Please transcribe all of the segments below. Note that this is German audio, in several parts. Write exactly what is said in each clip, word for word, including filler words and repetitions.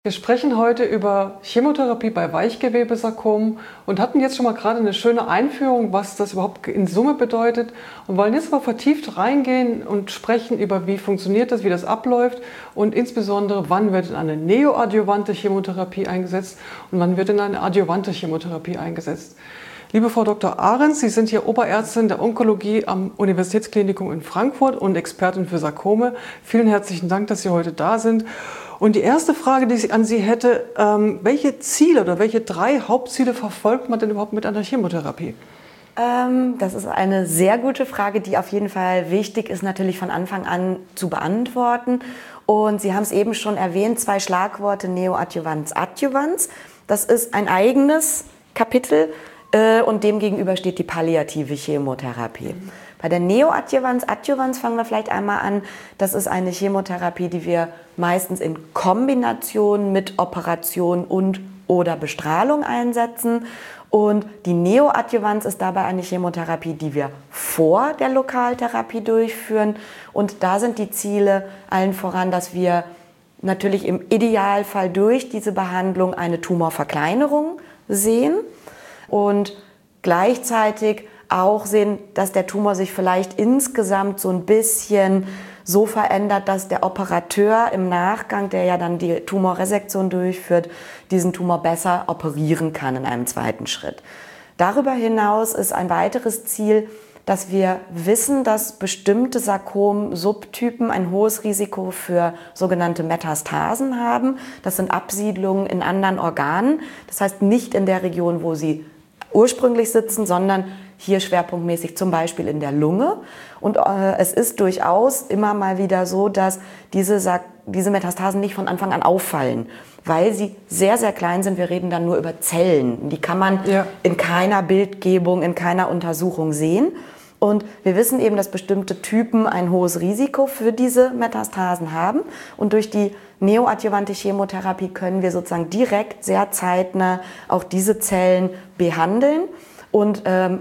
Wir sprechen heute über Chemotherapie bei Weichgewebesarkomen und hatten jetzt schon mal gerade eine schöne Einführung, was das überhaupt in Summe bedeutet, und wollen jetzt mal vertieft reingehen und sprechen über, wie funktioniert das, wie das abläuft und insbesondere, wann wird in eine neoadjuvante Chemotherapie eingesetzt und wann wird in eine adjuvante Chemotherapie eingesetzt. Liebe Frau Doktor Ahrens, Sie sind hier Oberärztin der Onkologie am Universitätsklinikum in Frankfurt und Expertin für Sarkome. Vielen herzlichen Dank, dass Sie heute da sind. Und die erste Frage, die ich an Sie hätte, ähm, welche Ziele oder welche drei Hauptziele verfolgt man denn überhaupt mit einer Chemotherapie? Ähm, das ist eine sehr gute Frage, die auf jeden Fall wichtig ist, natürlich von Anfang an zu beantworten. Und Sie haben es eben schon erwähnt, zwei Schlagworte, Neoadjuvanz, Adjuvanz. Das ist ein eigenes Kapitel äh, und dem gegenüber steht die palliative Chemotherapie. Mhm. Bei der Neoadjuvanz, Adjuvanz fangen wir vielleicht einmal an. Das ist eine Chemotherapie, die wir meistens in Kombination mit Operation und oder Bestrahlung einsetzen. Und die Neoadjuvanz ist dabei eine Chemotherapie, die wir vor der Lokaltherapie durchführen. Und da sind die Ziele allen voran, dass wir natürlich im Idealfall durch diese Behandlung eine Tumorverkleinerung sehen und gleichzeitig auch sehen, dass der Tumor sich vielleicht insgesamt so ein bisschen so verändert, dass der Operateur im Nachgang, der ja dann die Tumorresektion durchführt, diesen Tumor besser operieren kann in einem zweiten Schritt. Darüber hinaus ist ein weiteres Ziel, dass wir wissen, dass bestimmte Sarkom-Subtypen ein hohes Risiko für sogenannte Metastasen haben. Das sind Absiedlungen in anderen Organen. Das heißt nicht in der Region, wo sie ursprünglich sitzen, sondern hier schwerpunktmäßig zum Beispiel in der Lunge. Und äh, es ist durchaus immer mal wieder so, dass diese, diese Metastasen nicht von Anfang an auffallen, weil sie sehr, sehr klein sind. Wir reden dann nur über Zellen. Die kann man ja in keiner Bildgebung, in keiner Untersuchung sehen. Und wir wissen eben, dass bestimmte Typen ein hohes Risiko für diese Metastasen haben. Und durch die neoadjuvante Chemotherapie können wir sozusagen direkt, sehr zeitnah auch diese Zellen behandeln und ähm,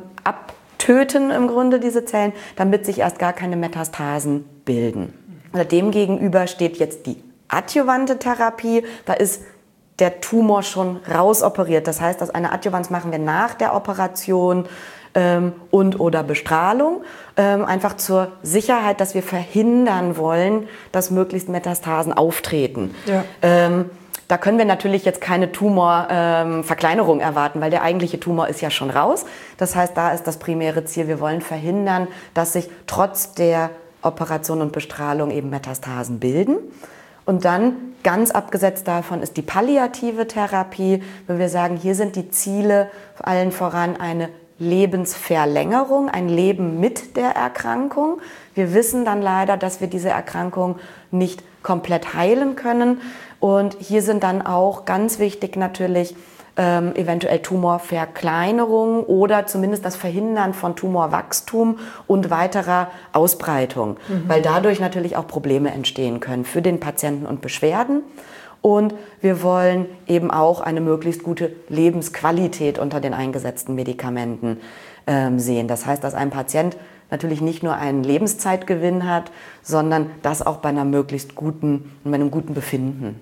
abtöten im Grunde diese Zellen, damit sich erst gar keine Metastasen bilden. Also demgegenüber steht jetzt die adjuvante Therapie. Da ist der Tumor schon rausoperiert. Das heißt, dass eine Adjuvanz machen wir nach der Operation ähm, und oder Bestrahlung. Ähm, einfach zur Sicherheit, dass wir verhindern wollen, dass möglichst Metastasen auftreten. Ja. Ähm, Da können wir natürlich jetzt keine Tumorverkleinerung ähm, erwarten, weil der eigentliche Tumor ist ja schon raus. Das heißt, da ist das primäre Ziel, wir wollen verhindern, dass sich trotz der Operation und Bestrahlung eben Metastasen bilden. Und dann, ganz abgesetzt davon, ist die palliative Therapie, wo wir sagen, hier sind die Ziele allen voran eine Lebensverlängerung, ein Leben mit der Erkrankung. Wir wissen dann leider, dass wir diese Erkrankung nicht komplett heilen können. Und hier sind dann auch ganz wichtig natürlich ähm, eventuell Tumorverkleinerung oder zumindest das Verhindern von Tumorwachstum und weiterer Ausbreitung, mhm. weil dadurch natürlich auch Probleme entstehen können für den Patienten und Beschwerden. Und wir wollen eben auch eine möglichst gute Lebensqualität unter den eingesetzten Medikamenten ähm, sehen. Das heißt, dass ein Patient natürlich nicht nur einen Lebenszeitgewinn hat, sondern das auch bei einer möglichst guten, bei einem guten Befinden.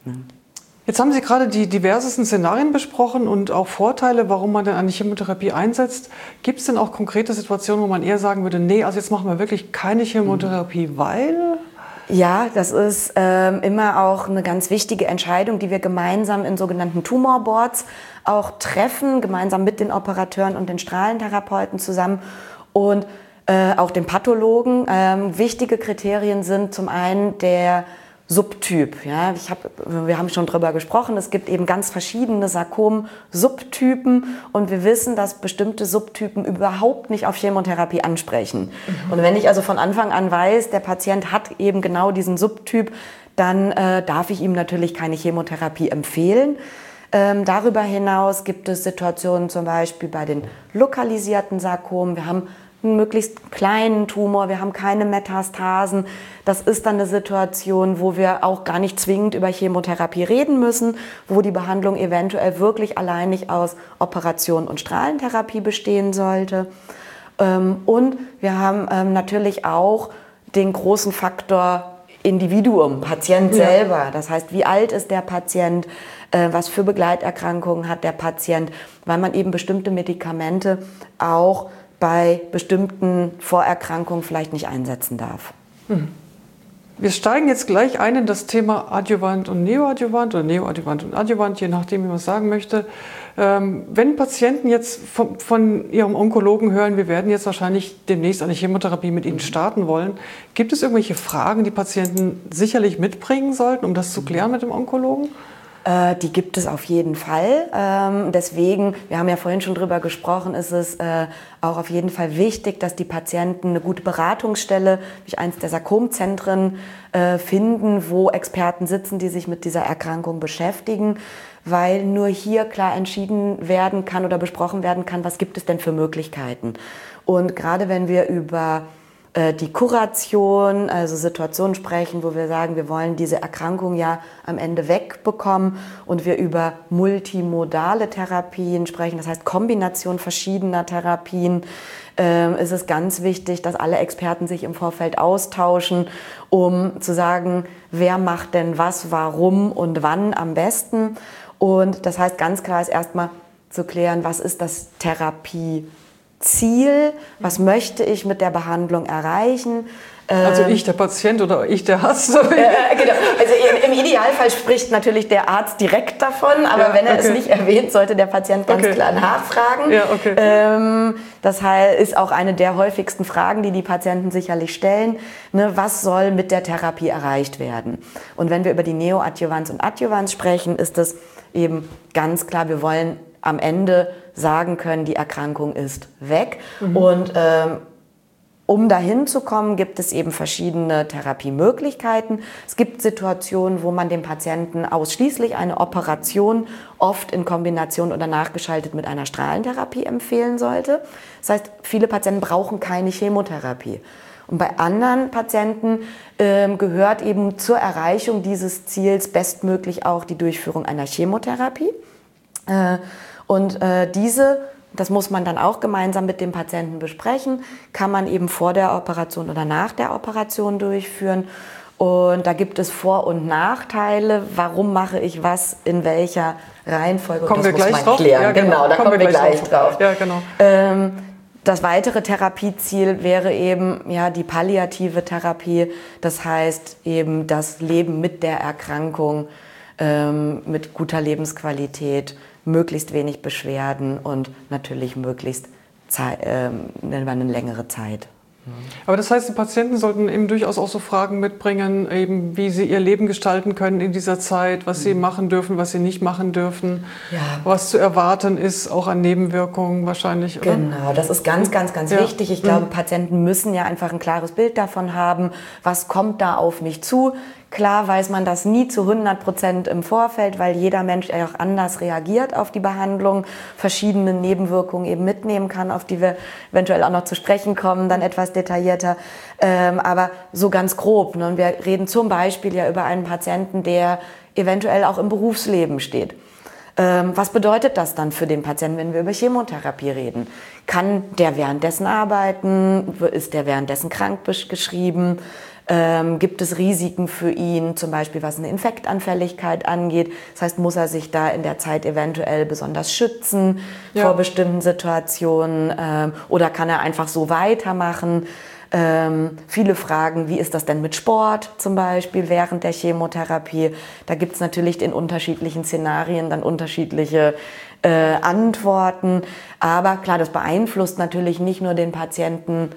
Jetzt haben Sie gerade die diversesten Szenarien besprochen und auch Vorteile, warum man denn eine Chemotherapie einsetzt. Gibt es denn auch konkrete Situationen, wo man eher sagen würde, nee, also jetzt machen wir wirklich keine Chemotherapie, mhm. weil... Ja, das ist ähm, immer auch eine ganz wichtige Entscheidung, die wir gemeinsam in sogenannten Tumorboards auch treffen, gemeinsam mit den Operateuren und den Strahlentherapeuten zusammen und äh, auch den Pathologen. Ähm, wichtige Kriterien sind zum einen der Subtyp. Ja, ich hab, wir haben schon drüber gesprochen, es gibt eben ganz verschiedene Sarkom-Subtypen und wir wissen, dass bestimmte Subtypen überhaupt nicht auf Chemotherapie ansprechen. Mhm. Und wenn ich also von Anfang an weiß, der Patient hat eben genau diesen Subtyp, dann äh, darf ich ihm natürlich keine Chemotherapie empfehlen. Ähm, darüber hinaus gibt es Situationen zum Beispiel bei den lokalisierten Sarkomen. Wir haben einen möglichst kleinen Tumor, wir haben keine Metastasen. Das ist dann eine Situation, wo wir auch gar nicht zwingend über Chemotherapie reden müssen, wo die Behandlung eventuell wirklich alleinig aus Operation und Strahlentherapie bestehen sollte. Und wir haben natürlich auch den großen Faktor Individuum, Patient ja. selber. Das heißt, wie alt ist der Patient, äh, was für Begleiterkrankungen hat der Patient, weil man eben bestimmte Medikamente auch bei bestimmten Vorerkrankungen vielleicht nicht einsetzen darf. Mhm. Wir steigen jetzt gleich ein in das Thema Adjuvant und Neoadjuvant oder Neoadjuvant und Adjuvant, je nachdem, wie man es sagen möchte. Ähm, wenn Patienten jetzt von, von ihrem Onkologen hören, wir werden jetzt wahrscheinlich demnächst eine Chemotherapie mit ihnen starten wollen, gibt es irgendwelche Fragen, die Patienten sicherlich mitbringen sollten, um das zu klären mit dem Onkologen? Äh, die gibt es auf jeden Fall. Ähm, deswegen, wir haben ja vorhin schon drüber gesprochen, ist es äh, auch auf jeden Fall wichtig, dass die Patienten eine gute Beratungsstelle, wie eins der Sarkomzentren, äh, finden, wo Experten sitzen, die sich mit dieser Erkrankung beschäftigen, weil nur hier klar entschieden werden kann oder besprochen werden kann, was gibt es denn für Möglichkeiten. Und gerade wenn wir über die Kuration, also Situationen sprechen, wo wir sagen, wir wollen diese Erkrankung ja am Ende wegbekommen und wir über multimodale Therapien sprechen, das heißt Kombination verschiedener Therapien, äh, ist es ganz wichtig, dass alle Experten sich im Vorfeld austauschen, um zu sagen, wer macht denn was, warum und wann am besten. Und das heißt, ganz klar ist erstmal zu klären, was ist das Therapie Ziel, was möchte ich mit der Behandlung erreichen. Also ich, der Patient oder ich, der Arzt? Äh, genau. Also im Idealfall spricht natürlich der Arzt direkt davon, aber ja, wenn er okay. es nicht erwähnt, sollte der Patient ganz okay. klar nachfragen. Ja, okay. ähm, das ist auch eine der häufigsten Fragen, die die Patienten sicherlich stellen. Ne, was soll mit der Therapie erreicht werden? Und wenn wir über die Neoadjuvanz und Adjuvanz sprechen, ist es eben ganz klar, wir wollen am Ende sagen können, die Erkrankung ist weg. Mhm. Und ähm, um dahin zu kommen, gibt es eben verschiedene Therapiemöglichkeiten. Es gibt Situationen, wo man dem Patienten ausschließlich eine Operation, oft in Kombination oder nachgeschaltet mit einer Strahlentherapie empfehlen sollte. Das heißt, viele Patienten brauchen keine Chemotherapie. Und bei anderen Patienten äh, gehört eben zur Erreichung dieses Ziels bestmöglich auch die Durchführung einer Chemotherapie. Äh, und äh, diese, das muss man dann auch gemeinsam mit dem Patienten besprechen, kann man eben vor der Operation oder nach der Operation durchführen. Und da gibt es Vor- und Nachteile. Warum mache ich was in welcher Reihenfolge? Kommen das wir muss gleich man drauf? klären. Ja, genau, genau, da kommen, kommen wir gleich drauf. drauf. Ja, genau. Ähm, das weitere Therapieziel wäre eben ja, die palliative Therapie. Das heißt eben das Leben mit der Erkrankung, ähm, mit guter Lebensqualität, möglichst wenig Beschwerden und natürlich möglichst Zeit, äh, eine längere Zeit. Aber das heißt, die Patienten sollten eben durchaus auch so Fragen mitbringen, eben wie sie ihr Leben gestalten können in dieser Zeit, was sie machen dürfen, was sie nicht machen dürfen, ja. was zu erwarten ist, auch an Nebenwirkungen wahrscheinlich, oder? Genau, das ist ganz, ganz, ganz ja. wichtig. Ich glaube, mhm. Patienten müssen ja einfach ein klares Bild davon haben, was kommt da auf mich zu. Klar weiß man das nie zu hundert Prozent im Vorfeld, weil jeder Mensch auch anders reagiert auf die Behandlung, verschiedene Nebenwirkungen eben mitnehmen kann, auf die wir eventuell auch noch zu sprechen kommen, dann etwas detaillierter. Ähm, aber so ganz grob. Ne? Und wir reden zum Beispiel ja über einen Patienten, der eventuell auch im Berufsleben steht. Ähm, was bedeutet das dann für den Patienten, wenn wir über Chemotherapie reden? Kann der währenddessen arbeiten? Ist der währenddessen krank geschrieben? Ähm, gibt es Risiken für ihn, zum Beispiel was eine Infektanfälligkeit angeht? Das heißt, muss er sich da in der Zeit eventuell besonders schützen ja. vor bestimmten Situationen? Ähm, oder kann er einfach so weitermachen? Ähm, viele fragen, wie ist das denn mit Sport zum Beispiel während der Chemotherapie? Da gibt es natürlich in unterschiedlichen Szenarien dann unterschiedliche äh, Antworten. Aber klar, das beeinflusst natürlich nicht nur den Patienten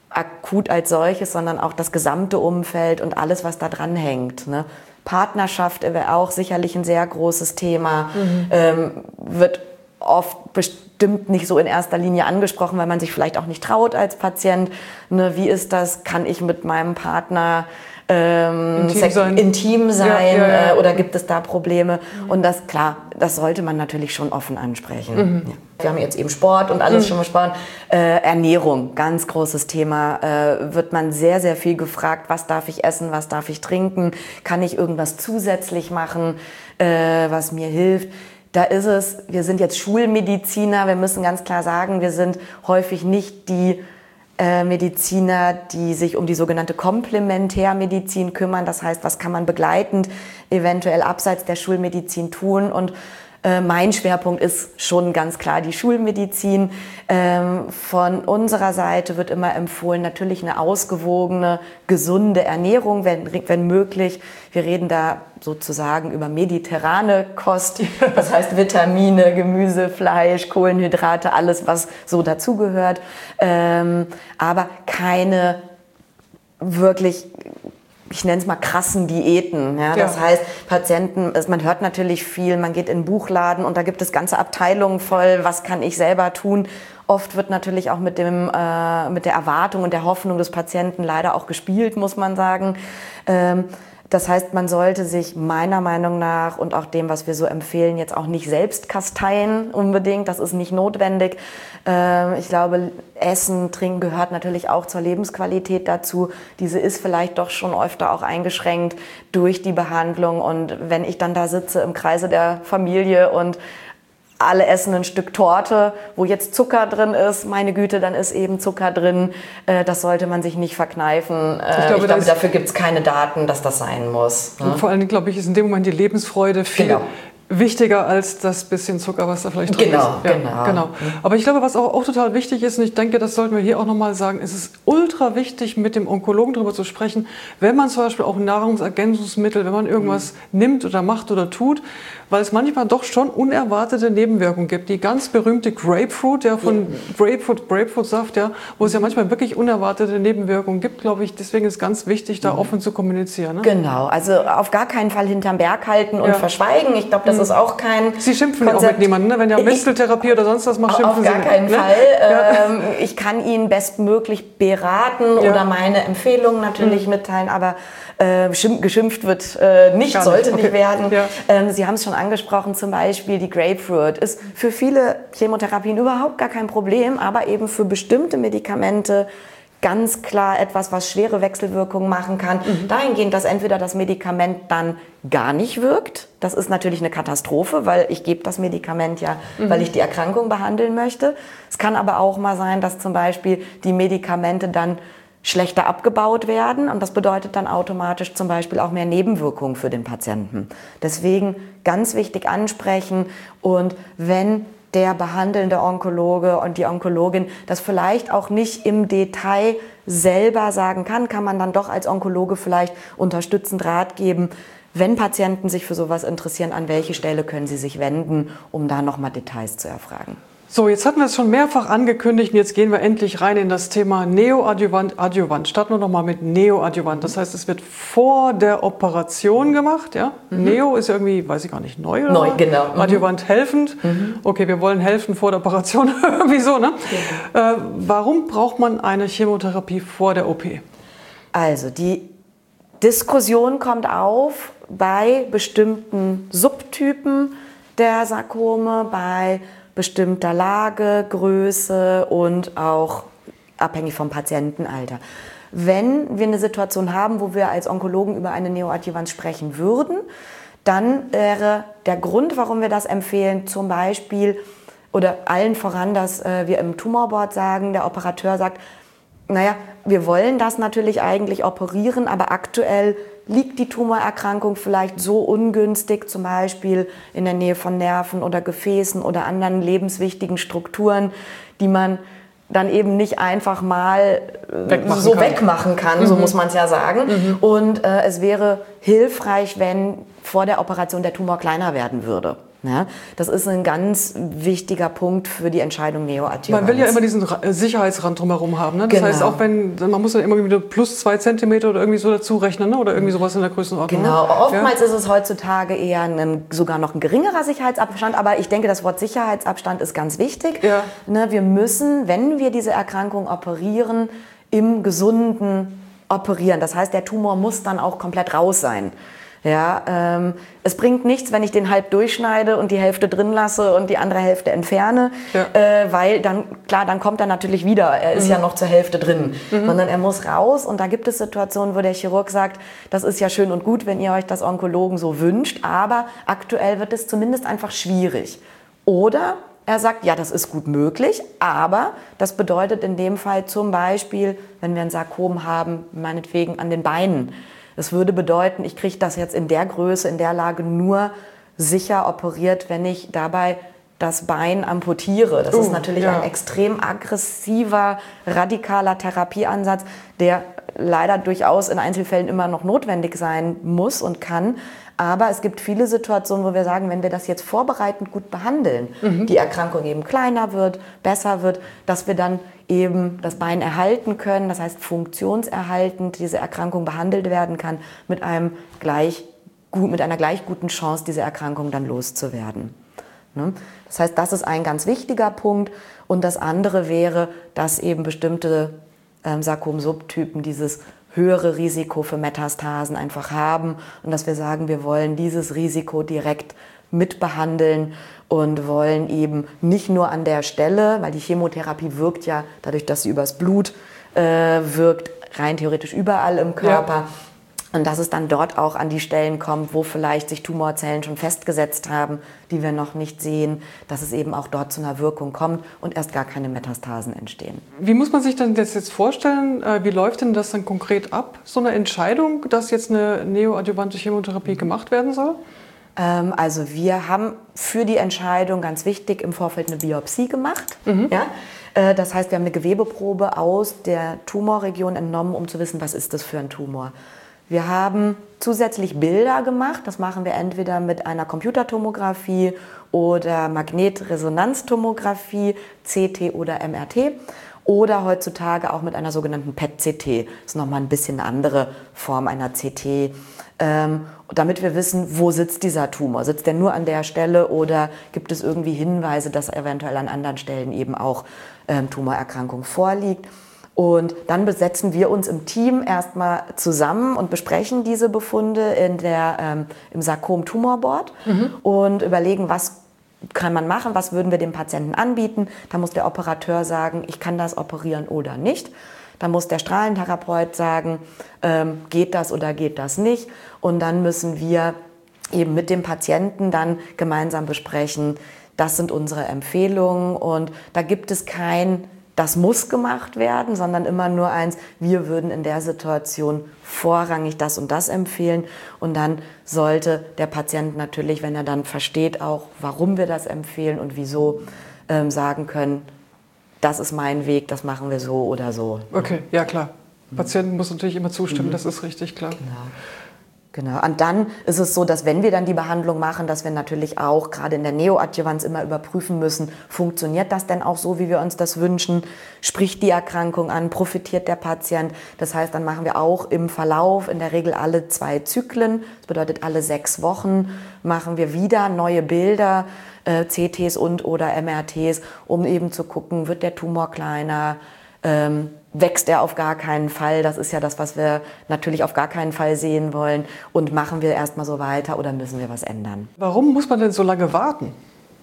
akut als solches, sondern auch das gesamte Umfeld und alles, was da dran hängt. Ne? Partnerschaft wäre auch sicherlich ein sehr großes Thema, mhm. ähm, wird oft bestimmt nicht so in erster Linie angesprochen, weil man sich vielleicht auch nicht traut als Patient. Ne? Wie ist das? Kann ich mit meinem Partner ähm, intim sein, intim sein ja, ja, ja. Äh, oder gibt es da Probleme? Mhm. Und das, klar, das sollte man natürlich schon offen ansprechen. Mhm. Ja. Wir haben jetzt eben Sport und alles mhm. schon besprochen. Äh, Ernährung, ganz großes Thema. Äh, wird man sehr, sehr viel gefragt, was darf ich essen, was darf ich trinken? Kann ich irgendwas zusätzlich machen, äh, was mir hilft? Da ist es, wir sind jetzt Schulmediziner, wir müssen ganz klar sagen, wir sind häufig nicht die äh, Mediziner, die sich um die sogenannte Komplementärmedizin kümmern. Das heißt, was kann man begleitend eventuell abseits der Schulmedizin tun? Und äh, mein Schwerpunkt ist schon ganz klar die Schulmedizin. Ähm, von unserer Seite wird immer empfohlen, natürlich eine ausgewogene, gesunde Ernährung, wenn, wenn möglich. Wir reden da sozusagen über mediterrane Kost, das heißt Vitamine, Gemüse, Fleisch, Kohlenhydrate, alles, was so dazugehört. Ähm, aber keine wirklich, ich nenne es mal krassen Diäten. Ja? Das ja. heißt, Patienten, man hört natürlich viel, man geht in den Buchladen und da gibt es ganze Abteilungen voll, was kann ich selber tun? Oft wird natürlich auch mit, dem, äh, mit der Erwartung und der Hoffnung des Patienten leider auch gespielt, muss man sagen. Ähm, Das heißt, man sollte sich meiner Meinung nach und auch dem, was wir so empfehlen, jetzt auch nicht selbst kasteien unbedingt. Das ist nicht notwendig. Ich glaube, Essen, Trinken gehört natürlich auch zur Lebensqualität dazu. Diese ist vielleicht doch schon öfter auch eingeschränkt durch die Behandlung. Und wenn ich dann da sitze im Kreise der Familie und alle essen ein Stück Torte, wo jetzt Zucker drin ist. Meine Güte, dann ist eben Zucker drin. Das sollte man sich nicht verkneifen. Ich glaube, ich glaube dafür gibt es keine Daten, dass das sein muss. Und vor allem, glaube ich, ist in dem Moment die Lebensfreude viel genau. wichtiger als das bisschen Zucker, was da vielleicht drin genau, ist. Ja, genau, genau. Aber ich glaube, was auch, auch total wichtig ist, und ich denke, das sollten wir hier auch nochmal sagen, es ist ultra wichtig, mit dem Onkologen darüber zu sprechen, wenn man zum Beispiel auch Nahrungsergänzungsmittel, wenn man irgendwas mhm. nimmt oder macht oder tut, weil es manchmal doch schon unerwartete Nebenwirkungen gibt. Die ganz berühmte Grapefruit, ja, von ja. Grapefruit, Grapefruitsaft, ja, wo es ja manchmal wirklich unerwartete Nebenwirkungen gibt, glaube ich. Deswegen ist es ganz wichtig, da mhm. offen zu kommunizieren. Ne? Genau, also auf gar keinen Fall hinterm Berg halten und ja. verschweigen. Ich glaube, das mhm. ist auch kein Sie schimpfen Konzept. Auch mit niemandem, ne? Wenn ihr Misteltherapie oder sonst was macht, schimpfen Sie nicht. Auf gar keinen ne? Fall. Ja. Ähm, ich kann Ihnen bestmöglich beraten ja. oder meine Empfehlungen natürlich mhm. mitteilen, aber äh, geschimpft wird äh, nicht, nicht, sollte okay. nicht werden. Ja. Ähm, Sie haben es schon angesprochen, zum Beispiel die Grapefruit ist für viele Chemotherapien überhaupt gar kein Problem, aber eben für bestimmte Medikamente ganz klar etwas, was schwere Wechselwirkungen machen kann. Mhm. Dahingehend, dass entweder das Medikament dann gar nicht wirkt. Das ist natürlich eine Katastrophe, weil ich gebe das Medikament ja, mhm. weil ich die Erkrankung behandeln möchte. Es kann aber auch mal sein, dass zum Beispiel die Medikamente dann schlechter abgebaut werden und das bedeutet dann automatisch zum Beispiel auch mehr Nebenwirkungen für den Patienten. Deswegen ganz wichtig ansprechen und wenn der behandelnde Onkologe und die Onkologin das vielleicht auch nicht im Detail selber sagen kann, kann man dann doch als Onkologe vielleicht unterstützend Rat geben. Wenn Patienten sich für sowas interessieren, an welche Stelle können sie sich wenden, um da nochmal Details zu erfragen. So, jetzt hatten wir es schon mehrfach angekündigt und jetzt gehen wir endlich rein in das Thema Neoadjuvant, Adjuvant. Starten wir nochmal mit Neoadjuvant. Das heißt, es wird vor der Operation gemacht. Ja? Mhm. Neo ist irgendwie, weiß ich gar nicht, neu oder? Neu, genau. Mhm. Adjuvant helfend. Mhm. Okay, wir wollen helfen vor der Operation. Wieso, ne? Ja. Äh, warum braucht man eine Chemotherapie vor der O P? Also, die Diskussion kommt auf bei bestimmten Subtypen der Sarkome, bei bestimmter Lage, Größe und auch abhängig vom Patientenalter. Wenn wir eine Situation haben, wo wir als Onkologen über eine Neoadjuvanz sprechen würden, dann wäre der Grund, warum wir das empfehlen, zum Beispiel oder allen voran, dass äh, wir im Tumorboard sagen, der Operateur sagt, naja, wir wollen das natürlich eigentlich operieren, aber aktuell liegt die Tumorerkrankung vielleicht so ungünstig, zum Beispiel in der Nähe von Nerven oder Gefäßen oder anderen lebenswichtigen Strukturen, die man dann eben nicht einfach mal wegmachen so kann. wegmachen kann, mhm. so muss man es ja sagen. Mhm. Und äh, es wäre hilfreich, wenn vor der Operation der Tumor kleiner werden würde. Ja, das ist ein ganz wichtiger Punkt für die Entscheidung Neoadjuvanz. Man will ja immer diesen Sicherheitsrand drumherum haben. Ne? Das genau. heißt, auch wenn, man muss dann immer wieder plus zwei Zentimeter oder irgendwie so dazu rechnen, ne? Oder irgendwie sowas in der Größenordnung. Genau, ne? Oftmals ja. ist es heutzutage eher ein, sogar noch ein geringerer Sicherheitsabstand, aber ich denke, das Wort Sicherheitsabstand ist ganz wichtig. Ja. Ne, wir müssen, wenn wir diese Erkrankung operieren, im Gesunden operieren. Das heißt, der Tumor muss dann auch komplett raus sein. Ja, ähm, es bringt nichts, wenn ich den halb durchschneide und die Hälfte drin lasse und die andere Hälfte entferne, ja. äh, weil dann, klar, dann kommt er natürlich wieder, er ist mhm. ja noch zur Hälfte drin, mhm. sondern er muss raus und da gibt es Situationen, wo der Chirurg sagt, das ist ja schön und gut, wenn ihr euch das Onkologen so wünscht, aber aktuell wird es zumindest einfach schwierig. Oder Er sagt, ja, das ist gut möglich, aber das bedeutet in dem Fall zum Beispiel, wenn wir ein Sarkom haben, meinetwegen an den Beinen. Das würde bedeuten, ich kriege das jetzt in der Größe, in der Lage nur sicher operiert, wenn ich dabei das Bein amputiere. Das uh, ist natürlich ja. ein extrem aggressiver, radikaler Therapieansatz, der leider durchaus in Einzelfällen immer noch notwendig sein muss und kann. Aber es gibt viele Situationen, wo wir sagen, wenn wir das jetzt vorbereitend gut behandeln, mhm. die Erkrankung eben kleiner wird, besser wird, dass wir dann eben das Bein erhalten können, das heißt funktionserhaltend diese Erkrankung behandelt werden kann, mit, einem gleich, mit einer gleich guten Chance, diese Erkrankung dann loszuwerden. Das heißt, das ist ein ganz wichtiger Punkt. Und das andere wäre, dass eben bestimmte ähm, Sarkom-Subtypen dieses höhere Risiko für Metastasen einfach haben und dass wir sagen, wir wollen dieses Risiko direkt mitbehandeln und wollen eben nicht nur an der Stelle, weil die Chemotherapie wirkt ja dadurch, dass sie übers Blut äh, wirkt, rein theoretisch überall im Körper. Ja. Und dass es dann dort auch an die Stellen kommt, wo vielleicht sich Tumorzellen schon festgesetzt haben, die wir noch nicht sehen, dass es eben auch dort zu einer Wirkung kommt und erst gar keine Metastasen entstehen. Wie muss man sich denn das jetzt vorstellen? Wie läuft denn das dann konkret ab, so eine Entscheidung, dass jetzt eine neoadjuvante Chemotherapie gemacht werden soll? Ähm, also wir haben für die Entscheidung ganz wichtig im Vorfeld eine Biopsie gemacht. Mhm. Ja? Äh, das heißt, wir haben eine Gewebeprobe aus der Tumorregion entnommen, um zu wissen, was ist das für ein Tumor. Wir haben zusätzlich Bilder gemacht, das machen wir entweder mit einer Computertomographie oder Magnetresonanztomographie, C T oder M R T oder heutzutage auch mit einer sogenannten P E T C T. Das ist nochmal ein bisschen eine andere Form einer C T, ähm, damit wir wissen, wo sitzt dieser Tumor. Sitzt der nur an der Stelle oder gibt es irgendwie Hinweise, dass eventuell an anderen Stellen eben auch ähm, Tumorerkrankung vorliegt. Und dann besetzen wir uns im Team erstmal zusammen und besprechen diese Befunde in der, ähm, im Sarkom-Tumor-Board mhm. und überlegen, was kann man machen, was würden wir dem Patienten anbieten. Da muss der Operateur sagen, ich kann das operieren oder nicht. Da muss der Strahlentherapeut sagen, ähm, geht das oder geht das nicht. Und dann müssen wir eben mit dem Patienten dann gemeinsam besprechen, das sind unsere Empfehlungen. Und da gibt es kein das muss gemacht werden, sondern immer nur eins, wir würden in der Situation vorrangig das und das empfehlen. Und dann sollte der Patient natürlich, wenn er dann versteht auch, warum wir das empfehlen und wieso, ähm, sagen können, das ist mein Weg, das machen wir so oder so. Okay, ja klar. Mhm. Patienten muss natürlich immer zustimmen, mhm. das ist richtig klar. Genau. Genau. Und dann ist es so, dass wenn wir dann die Behandlung machen, dass wir natürlich auch gerade in der Neoadjuvanz immer überprüfen müssen, funktioniert das denn auch so, wie wir uns das wünschen? Spricht die Erkrankung an? Profitiert der Patient? Das heißt, dann machen wir auch im Verlauf in der Regel alle zwei Zyklen, das bedeutet alle sechs Wochen, machen wir wieder neue Bilder, äh, C Ts und oder M R Ts, um eben zu gucken, wird der Tumor kleiner, ähm, wächst er auf gar keinen Fall. Das ist ja das, was wir natürlich auf gar keinen Fall sehen wollen. Und machen wir erstmal so weiter oder müssen wir was ändern? Warum muss man denn so lange warten?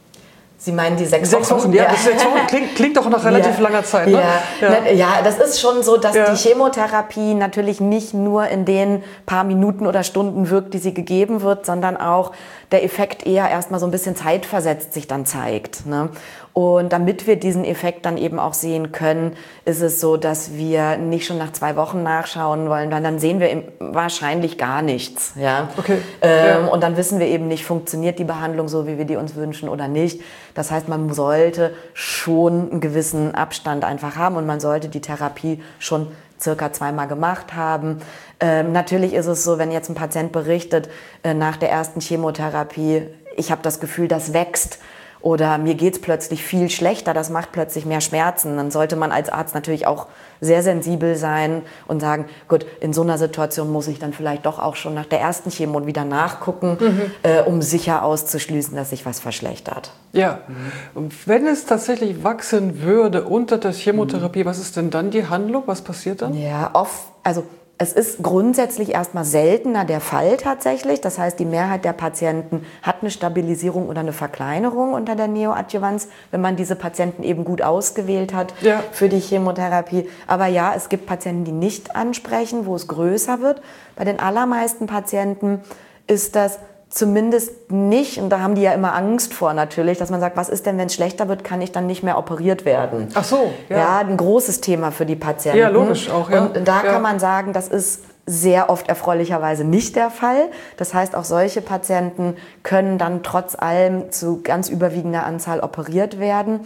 Sie meinen die sechs, sechs Wochen? Wochen ja, ja. Das sechs Wochen klingt, klingt doch nach relativ ja. langer Zeit. Ne? Ja. Ja. ja, das ist schon so, dass ja. die Chemotherapie natürlich nicht nur in den paar Minuten oder Stunden wirkt, die sie gegeben wird, sondern auch der Effekt eher erstmal so ein bisschen zeitversetzt sich dann zeigt. Ne? Und damit wir diesen Effekt dann eben auch sehen können, ist es so, dass wir nicht schon nach zwei Wochen nachschauen wollen, weil dann sehen wir wahrscheinlich gar nichts. Ja? Okay. Ähm, ja. Und dann wissen wir eben nicht, funktioniert die Behandlung so, wie wir die uns wünschen oder nicht. Das heißt, man sollte schon einen gewissen Abstand einfach haben und man sollte die Therapie schon circa zweimal gemacht haben. Ähm, natürlich ist es so, wenn jetzt ein Patient berichtet, äh, nach der ersten Chemotherapie, ich habe das Gefühl, das wächst oder mir geht es plötzlich viel schlechter, das macht plötzlich mehr Schmerzen, dann sollte man als Arzt natürlich auch sehr sensibel sein und sagen, gut, in so einer Situation muss ich dann vielleicht doch auch schon nach der ersten Chemo wieder nachgucken, mhm. äh, um sicher auszuschließen, dass sich was verschlechtert. Ja, mhm. wenn es tatsächlich wachsen würde unter der Chemotherapie, mhm. was ist denn dann die Handlung? Was passiert dann? Ja, oft, also es ist grundsätzlich erstmal seltener der Fall tatsächlich. Das heißt, die Mehrheit der Patienten hat eine Stabilisierung oder eine Verkleinerung unter der Neoadjuvanz, wenn man diese Patienten eben gut ausgewählt hat ja. für die Chemotherapie. Aber ja, es gibt Patienten, die nicht ansprechen, wo es größer wird. Bei den allermeisten Patienten ist das zumindest nicht, und da haben die ja immer Angst vor natürlich, dass man sagt, was ist denn, wenn es schlechter wird, kann ich dann nicht mehr operiert werden? Ach so, ja. Ja, ein großes Thema für die Patienten. Ja, logisch auch, ja. Und da ja. kann man sagen, das ist sehr oft erfreulicherweise nicht der Fall. Das heißt, auch solche Patienten können dann trotz allem zu ganz überwiegender Anzahl operiert werden.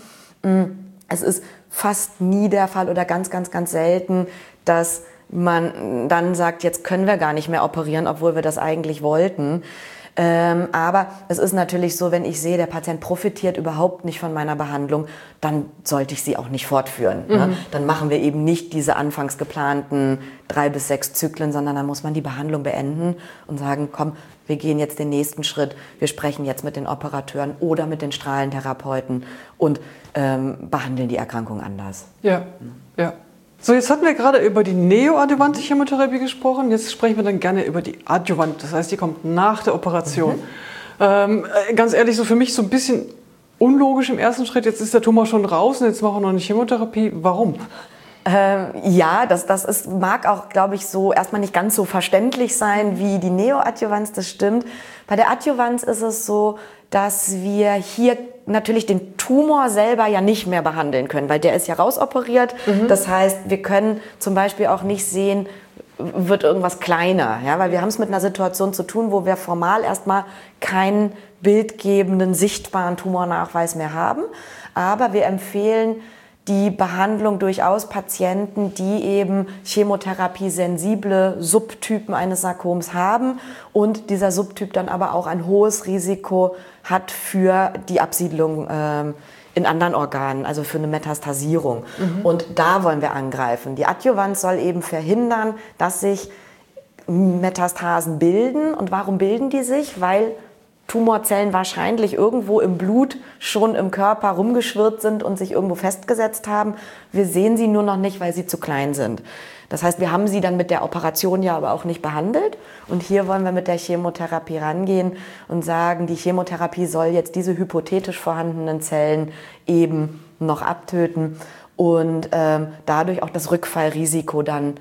Es ist fast nie der Fall oder ganz, ganz, ganz selten, dass man dann sagt, jetzt können wir gar nicht mehr operieren, obwohl wir das eigentlich wollten. Ähm, aber es ist natürlich so, wenn ich sehe, der Patient profitiert überhaupt nicht von meiner Behandlung, dann sollte ich sie auch nicht fortführen. Mhm. Ne? Dann machen wir eben nicht diese anfangs geplanten drei bis sechs Zyklen, sondern dann muss man die Behandlung beenden und sagen, komm, wir gehen jetzt den nächsten Schritt, wir sprechen jetzt mit den Operateuren oder mit den Strahlentherapeuten und ähm, behandeln die Erkrankung anders. Ja, ja. So, jetzt hatten wir gerade über die neoadjuvante Chemotherapie gesprochen. Jetzt sprechen wir dann gerne über die adjuvant. Das heißt, die kommt nach der Operation. Mhm. Ähm, ganz ehrlich, so für mich so ein bisschen unlogisch im ersten Schritt. Jetzt ist der Tumor schon raus und jetzt machen wir noch eine Chemotherapie. Warum? Ähm, ja, das, das ist, mag auch, glaube ich, so erstmal nicht ganz so verständlich sein wie die Neoadjuvanz, das stimmt. Bei der Adjuvanz ist es so, dass wir hier natürlich den Tumor selber ja nicht mehr behandeln können, weil der ist ja rausoperiert. Mhm. Das heißt, wir können zum Beispiel auch nicht sehen, wird irgendwas kleiner, ja, weil wir haben es mit einer Situation zu tun, wo wir formal erstmal keinen bildgebenden, sichtbaren Tumornachweis mehr haben. Aber wir empfehlen die Behandlung durchaus Patienten, die eben chemotherapiesensible Subtypen eines Sarkoms haben und dieser Subtyp dann aber auch ein hohes Risiko hat für die Absiedlung ähm, in anderen Organen, also für eine Metastasierung. Mhm. Und da wollen wir angreifen. Die Adjuvanz soll eben verhindern, dass sich Metastasen bilden. Und warum bilden die sich? Weil Tumorzellen wahrscheinlich irgendwo im Blut schon im Körper rumgeschwirrt sind und sich irgendwo festgesetzt haben. Wir sehen sie nur noch nicht, weil sie zu klein sind. Das heißt, wir haben sie dann mit der Operation ja aber auch nicht behandelt. Und hier wollen wir mit der Chemotherapie rangehen und sagen, die Chemotherapie soll jetzt diese hypothetisch vorhandenen Zellen eben noch abtöten und ähm, dadurch auch das Rückfallrisiko dann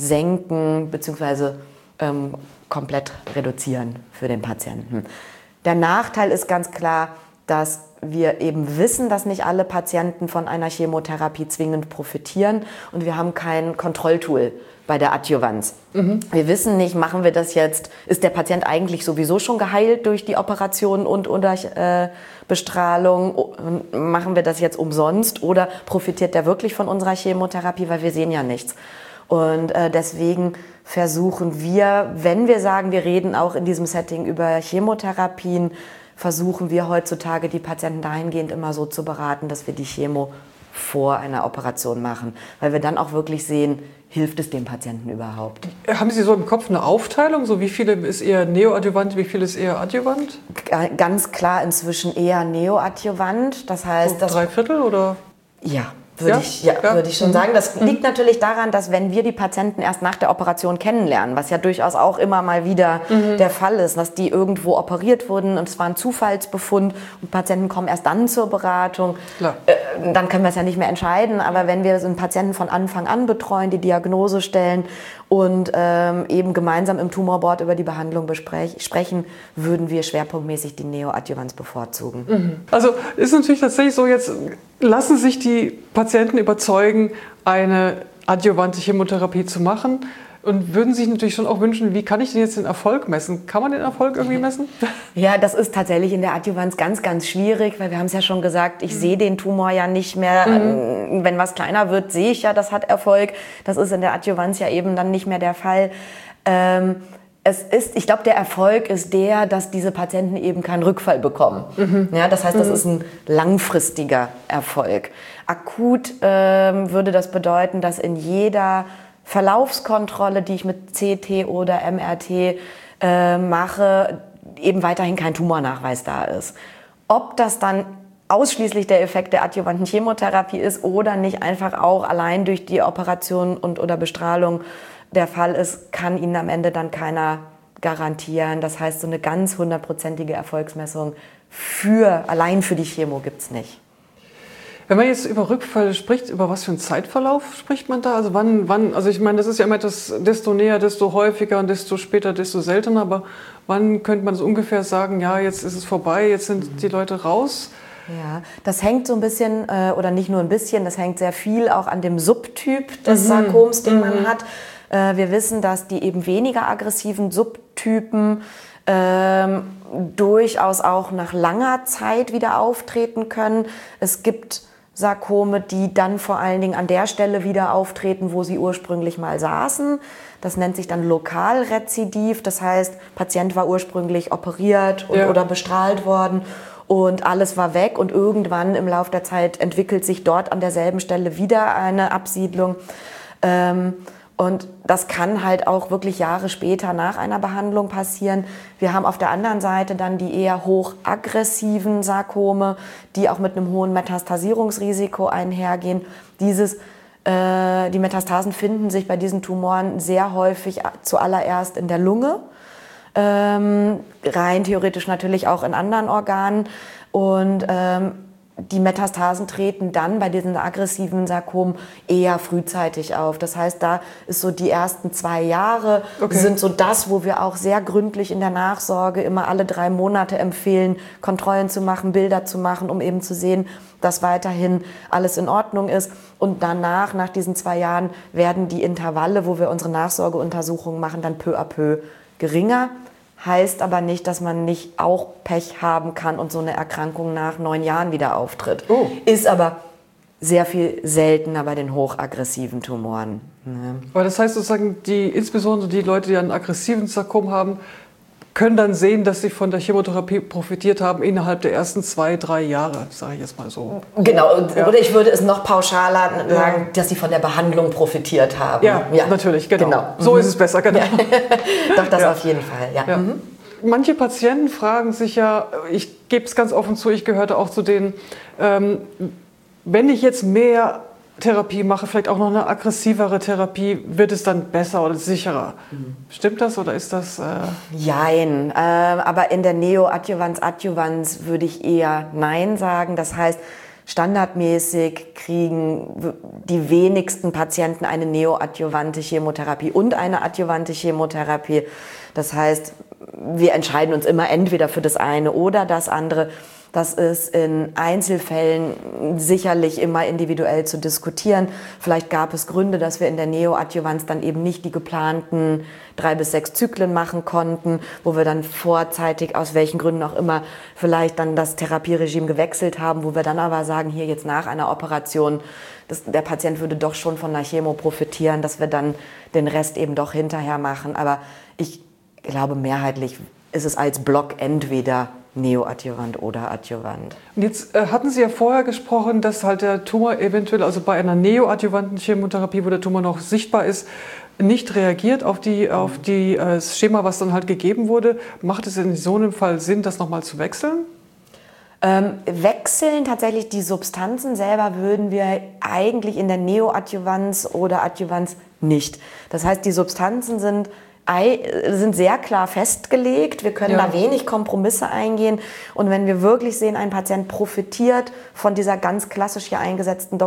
senken bzw. Ähm, komplett reduzieren für den Patienten. Der Nachteil ist ganz klar, dass wir eben wissen, dass nicht alle Patienten von einer Chemotherapie zwingend profitieren und wir haben kein Kontrolltool bei der Adjuvanz. Mhm. Wir wissen nicht, machen wir das jetzt, ist der Patient eigentlich sowieso schon geheilt durch die Operation und oder äh, Bestrahlung, machen wir das jetzt umsonst oder profitiert der wirklich von unserer Chemotherapie, weil wir sehen ja nichts. Und äh, deswegen versuchen wir, wenn wir sagen, wir reden auch in diesem Setting über Chemotherapien, versuchen wir heutzutage die Patienten dahingehend immer so zu beraten, dass wir die Chemo vor einer Operation machen, weil wir dann auch wirklich sehen, hilft es dem Patienten überhaupt. Haben Sie so im Kopf eine Aufteilung, so wie viele ist eher neoadjuvant, wie viel ist eher adjuvant? G- ganz klar inzwischen eher neoadjuvant, das heißt... So drei Viertel oder? Ja. Würde, ja? ich, ja, ja. würde ich schon sagen. Das mhm. liegt natürlich daran, dass wenn wir die Patienten erst nach der Operation kennenlernen, was ja durchaus auch immer mal wieder mhm. der Fall ist, dass die irgendwo operiert wurden und es war ein Zufallsbefund und Patienten kommen erst dann zur Beratung, äh, dann können wir es ja nicht mehr entscheiden. Aber wenn wir so einen Patienten von Anfang an betreuen, die Diagnose stellen und ähm, eben gemeinsam im Tumorboard über die Behandlung sprechen, würden wir schwerpunktmäßig die Neoadjuvanz bevorzugen. Mhm. Also ist natürlich tatsächlich so, jetzt lassen sich die Patienten überzeugen, eine adjuvante Chemotherapie zu machen und würden sich natürlich schon auch wünschen, wie kann ich denn jetzt den Erfolg messen? Kann man den Erfolg irgendwie messen? Ja, das ist tatsächlich in der Adjuvanz ganz, ganz schwierig, weil wir haben es ja schon gesagt, ich mhm. sehe den Tumor ja nicht mehr. Mhm. Wenn was kleiner wird, sehe ich ja, das hat Erfolg. Das ist in der Adjuvanz ja eben dann nicht mehr der Fall. Ähm, Es ist, ich glaube, der Erfolg ist der, dass diese Patienten eben keinen Rückfall bekommen. Mhm. Ja, das heißt, das mhm. ist ein langfristiger Erfolg. Akut ähm, würde das bedeuten, dass in jeder Verlaufskontrolle, die ich mit C T oder M R T äh, mache, eben weiterhin kein Tumornachweis da ist. Ob das dann ausschließlich der Effekt der adjuvanten Chemotherapie ist oder nicht einfach auch allein durch die Operation und oder Bestrahlung der Fall ist, kann Ihnen am Ende dann keiner garantieren. Das heißt, so eine ganz hundertprozentige Erfolgsmessung für, allein für die Chemo gibt es nicht. Wenn man jetzt über Rückfälle spricht, über was für einen Zeitverlauf spricht man da? Also wann, wann, also ich meine, das ist ja immer das, desto näher, desto häufiger und desto später, desto seltener, aber wann könnte man so ungefähr sagen, ja, jetzt ist es vorbei, jetzt sind die Leute raus? Ja, das hängt so ein bisschen, äh, oder nicht nur ein bisschen, das hängt sehr viel auch an dem Subtyp des mhm. Sarkoms, den mhm. man hat. Äh, wir wissen, dass die eben weniger aggressiven Subtypen ähm, durchaus auch nach langer Zeit wieder auftreten können. Es gibt Sarkome, die dann vor allen Dingen an der Stelle wieder auftreten, wo sie ursprünglich mal saßen. Das nennt sich dann Lokalrezidiv. Das heißt, Patient war ursprünglich operiert und, ja. oder bestrahlt worden und alles war weg. Und irgendwann im Laufe der Zeit entwickelt sich dort an derselben Stelle wieder eine Absiedlung. Ähm, Und das kann halt auch wirklich Jahre später nach einer Behandlung passieren. Wir haben auf der anderen Seite dann die eher hochaggressiven Sarkome, die auch mit einem hohen Metastasierungsrisiko einhergehen. Dieses, äh, die Metastasen finden sich bei diesen Tumoren sehr häufig zuallererst in der Lunge, ähm, rein theoretisch natürlich auch in anderen Organen. Und ähm, die Metastasen treten dann bei diesen aggressiven Sarkomen eher frühzeitig auf. Das heißt, da ist so die ersten zwei Jahre okay. sind so das, wo wir auch sehr gründlich in der Nachsorge immer alle drei Monate empfehlen, Kontrollen zu machen, Bilder zu machen, um eben zu sehen, dass weiterhin alles in Ordnung ist. Und danach, nach diesen zwei Jahren, werden die Intervalle, wo wir unsere Nachsorgeuntersuchungen machen, dann peu à peu geringer. Heißt aber nicht, dass man nicht auch Pech haben kann und so eine Erkrankung nach neun Jahren wieder auftritt. Oh. Ist aber sehr viel seltener bei den hochaggressiven Tumoren. Ne? Aber das heißt sozusagen, die, insbesondere die Leute, die einen aggressiven Sarkom haben, können dann sehen, dass sie von der Chemotherapie profitiert haben innerhalb der ersten zwei, drei Jahre, sage ich jetzt mal so. Genau, ja. Oder ich würde es noch pauschaler sagen, ja. dass sie von der Behandlung profitiert haben. Ja, ja. natürlich, genau. genau. So mhm. ist es besser, genau. Ja. Doch, das ja. auf jeden Fall, ja. ja. Mhm. Manche Patienten fragen sich ja, ich gebe es ganz offen zu, ich gehörte auch zu denen, ähm, wenn ich jetzt mehr Therapie mache, vielleicht auch noch eine aggressivere Therapie, wird es dann besser oder sicherer? Mhm. Stimmt das oder ist das... Äh Jein, äh, aber in der Neoadjuvanz, Adjuvanz würde ich eher Nein sagen. Das heißt, standardmäßig kriegen die wenigsten Patienten eine neoadjuvante Chemotherapie und eine adjuvante Chemotherapie. Das heißt, wir entscheiden uns immer entweder für das eine oder das andere. Das ist in Einzelfällen sicherlich immer individuell zu diskutieren. Vielleicht gab es Gründe, dass wir in der Neoadjuvanz dann eben nicht die geplanten drei bis sechs Zyklen machen konnten, wo wir dann vorzeitig, aus welchen Gründen auch immer, vielleicht dann das Therapieregime gewechselt haben, wo wir dann aber sagen, hier jetzt nach einer Operation, das, der Patient würde doch schon von der Chemo profitieren, dass wir dann den Rest eben doch hinterher machen. Aber ich glaube, mehrheitlich ist es als Block entweder neoadjuvant oder adjuvant. Und jetzt äh, hatten Sie ja vorher gesprochen, dass halt der Tumor eventuell, also bei einer neoadjuvanten Chemotherapie, wo der Tumor noch sichtbar ist, nicht reagiert auf die, auf die, äh, das Schema, was dann halt gegeben wurde. Macht es in so einem Fall Sinn, das nochmal zu wechseln? Ähm, wechseln tatsächlich die Substanzen selber würden wir eigentlich in der Neoadjuvanz oder Adjuvanz nicht. Das heißt, die Substanzen sind sind sehr klar festgelegt. Wir können ja. da wenig Kompromisse eingehen. Und wenn wir wirklich sehen, ein Patient profitiert von dieser ganz klassisch hier eingesetzten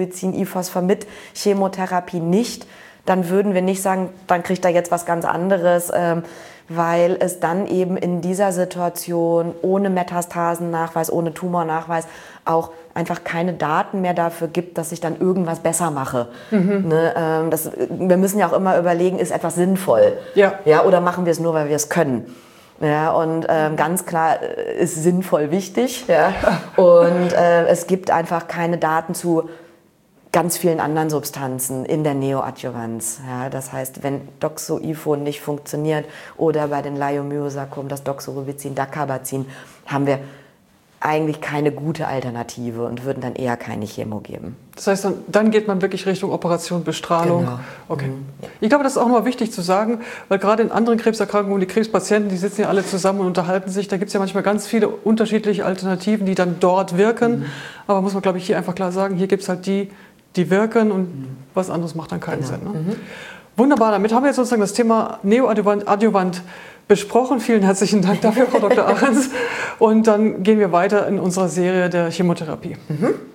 Doxorubicin-Ifosfamid-Chemotherapie nicht, dann würden wir nicht sagen, dann kriegt er jetzt was ganz anderes, ähm, weil es dann eben in dieser Situation ohne Metastasennachweis, ohne Tumornachweis auch einfach keine Daten mehr dafür gibt, dass ich dann irgendwas besser mache. Mhm. Ne, ähm, das, wir müssen ja auch immer überlegen, ist etwas sinnvoll? Ja. Ja, oder machen wir es nur, weil wir es können? Ja, und ähm, ganz klar ist sinnvoll wichtig. Ja? Und äh, es gibt einfach keine Daten zu ganz vielen anderen Substanzen in der Neoadjuvanz. Ja, das heißt, wenn Doxo-Ifo nicht funktioniert oder bei den Leiomyosarkomen das Doxorubicin, Dacarbazin, haben wir eigentlich keine gute Alternative und würden dann eher keine Chemo geben. Das heißt, dann, dann geht man wirklich Richtung Operation, Bestrahlung. Genau. Okay. Mhm. Ich glaube, das ist auch nochmal wichtig zu sagen, weil gerade in anderen Krebserkrankungen, die Krebspatienten, die sitzen ja alle zusammen und unterhalten sich. Da gibt es ja manchmal ganz viele unterschiedliche Alternativen, die dann dort wirken. Mhm. Aber muss man, glaube ich, hier einfach klar sagen, hier gibt es halt die, die wirken und mhm. was anderes macht dann keinen genau. Sinn. Ne? Mhm. Wunderbar, damit haben wir jetzt sozusagen das Thema Neoadjuvant Adjuvant besprochen. Vielen herzlichen Dank dafür, Frau Doktor Ahrens. Und dann gehen wir weiter in unserer Serie der Chemotherapie. Mhm.